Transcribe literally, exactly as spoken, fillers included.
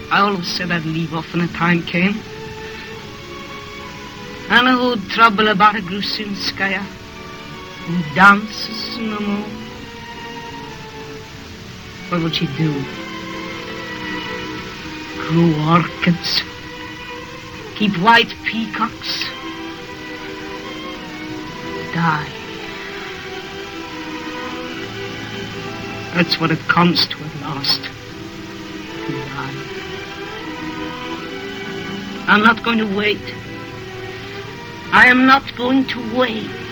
I always said I'd leave off when the time came. And I would trouble about a Grusinskaya who dances no more. What would she do? Grow orchids? Keep white peacocks? Die? That's what it comes to at last. To die. I'm not going to wait. I am not going to wait.